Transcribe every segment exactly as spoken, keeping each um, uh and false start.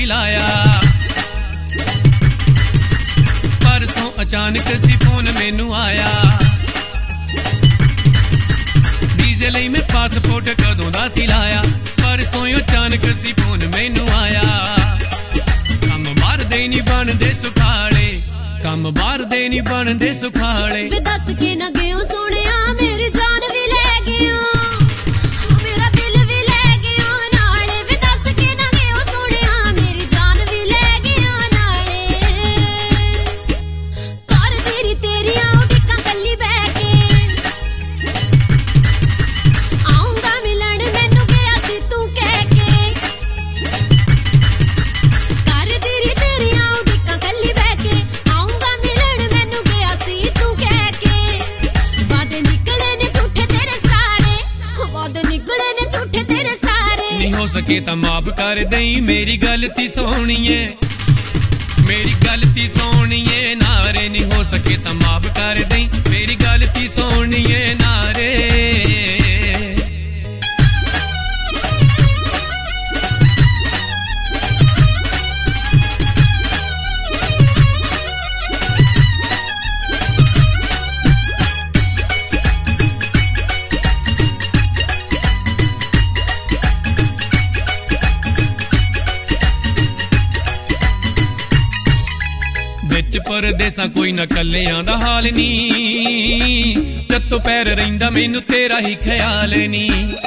लाया। परसों अचानक सी फोन मैनू आया, वीजे लई मैं पासपोर्ट कदों दा सी लाया। परसों अचानक सी फोन मैनू आया। कम बार दे नहीं बनदे सुखाले, कम बार दे नहीं बनदे सुखाले। वे दस के ना गयो सोनिया मेरी जान भी ले गयो, मेरा दिल भी ले गयो नाले। वे दस के ना गयो सोनिया मेरी जान भी ले गयो नाले। कर तेरी तेरियां उठिका कल्ली बह के आऊंगा मिलन मैनू गया सी तू कह के। कर तेरी तेरियां उठिका कल्ली बह के आऊंगा मिलन मैनू गया सी तू कह के। वादे निकले ने झूठे तेरे सारे, वादे निकले ने झूठे तेरे सारे। नहीं हो सके तो माफ कर दई मेरी गलती सोहणीए, मेरी गलती सोहणीए नारे। नहीं हो सके तो माफ कर दई मेरी गलती सोहणीए नारे। विच परदेसा कोई ना कलियां दा हाल नी, जत्तो पैर रहिंदा मैनू तेरा ही ख्याल नी।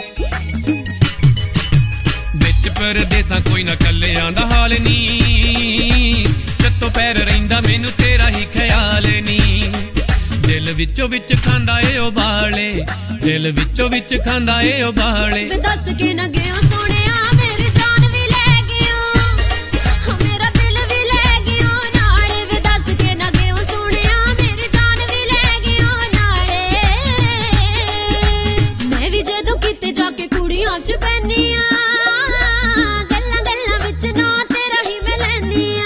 विच परदेसा कोई ना कलियां दा हाल नी, जत्तो पैर रहिंदा मैनू तेरा ही ख्याल नी। दिल विचों विच खांदा ए उबाले, दिल विचों विच खांदा ए उबाले। वे दस के ना गयो सोनिया मेरी जान भी ले गयो, मेरा दिल भी ले गयो नाले। वे दस के ना गयो सोनिया मेरी जान भी ले गयो नाले। मैं भी जदों किते जाके कुड़ियां च पैनी आ, गल्लां गल्लां विच ना तेरा ही मैं लैनी आ।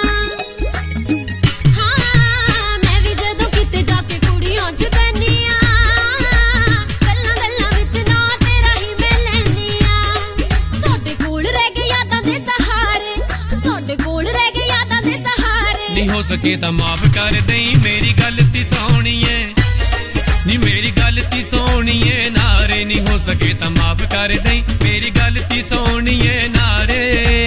हाँ मैं भी जदों किते जाके कुड़ियां च पैनी आ, गल्लां गल्लां विच ना तेरा ही मैं लैनी आ। साडे कोल रह गए यादां दे सहारे, साडे कोल रह गए यादां दे सहारे। नहीं हो सके तो माफ कर दई मेरी गलती सोहणीए, नी मेरी गलती सोहणीए नारे। नहीं हो सके तो माफ कर दई मेरी गलती सोहणीए नारे।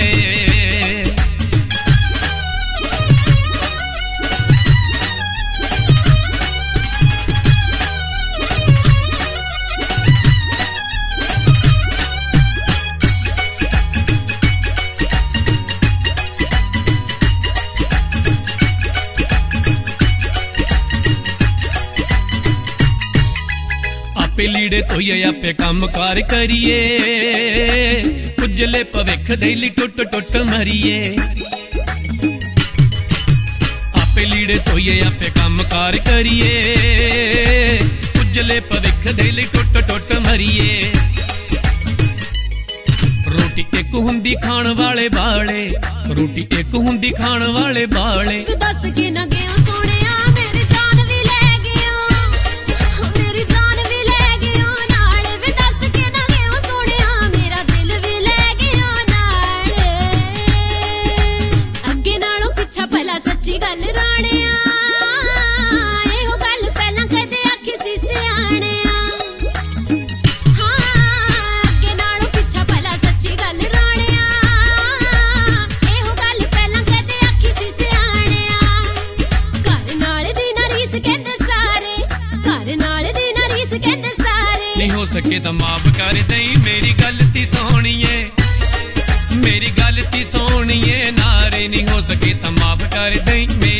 आपे लीड़े धोइए आपे काम कार करिए, उजले भविख दे लई टुट टुट मरिए। आपे लीड़े धोइए आपे काम कार करिए, उजले भविख दे लई टुट टुट मरिए। रोटी एक हुंदी खाण वाले बाले, रोटी एक हुंदी खाण वाले बाले। वे दस के ना गयो सोनिया मेरी जान भी ले गयो, मेरी जान भी ले गयो नाले। वे दस के ना गयो सोनिया मेरा दिल भी ले गयो नाले। अगे नालों पिछा भला सच्ची गल राणिया, एहो गल पहला कदे आखी सी सियाणिया। हाँ अगे नालों पिछा भला सच्ची गल राणिया, एहो गल पहला कदे आखी सी सियाणिया। घर नाल दी ना रीस कहंदे सारे, घर नाल दी ना रीस कहंदे सारे। नहीं हो सके तो माफ कर दई मेरी गलती सोहणीए, मेरी गलती सोहणीए नारे। नहीं हो सके तो माफ कर दई।